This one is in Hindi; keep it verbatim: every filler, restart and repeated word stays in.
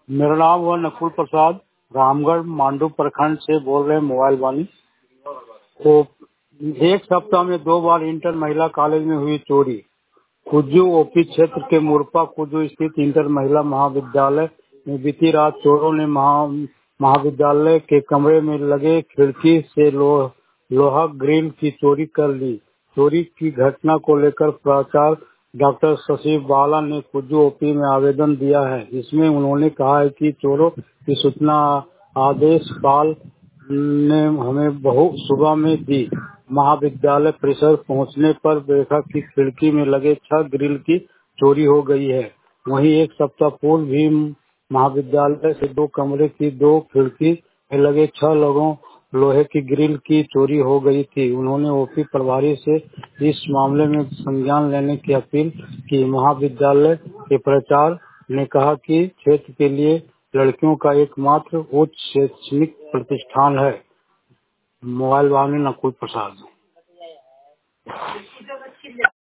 मेरा नाम हुआ नकुल प्रसाद, रामगढ़ मांडू प्रखंड से बोल रहे हैं मोबाइल वाली। तो एक सप्ताह में दो बार इंटर महिला कॉलेज में हुई चोरी। कुज्जू ओपी क्षेत्र के मुरपा कुज्जू स्थित इंटर महिला महाविद्यालय में बीती रात चोरों ने महा महाविद्यालय के कमरे में लगे खिड़की से लो, लोहा ग्रिल की चोरी कर ली। चोरी की घटना को लेकर प्राचार्य डॉक्टर शशि बाला ने कुज्जू ओपी में आवेदन दिया है। इसमें उन्होंने कहा है कि चोरों की सूचना आदेश पाल ने हमें बहुत सुबह में दी। महाविद्यालय परिसर पहुंचने पर देखा कि खिड़की में लगे छह ग्रिल की चोरी हो गई है। वहीं एक सप्ताह पूर्व भी महाविद्यालय से दो कमरे की दो खिड़की में लगे छह लोगों लोहे की ग्रिल की चोरी हो गई थी। उन्होंने ओपी प्रभारी से इस मामले में संज्ञान लेने की अपील की। महाविद्यालय के प्राचार्य ने कहा कि क्षेत्र के लिए लड़कियों का एकमात्र उच्च शैक्षणिक प्रतिष्ठान है। मोबाइल वाले नकुल प्रसाद।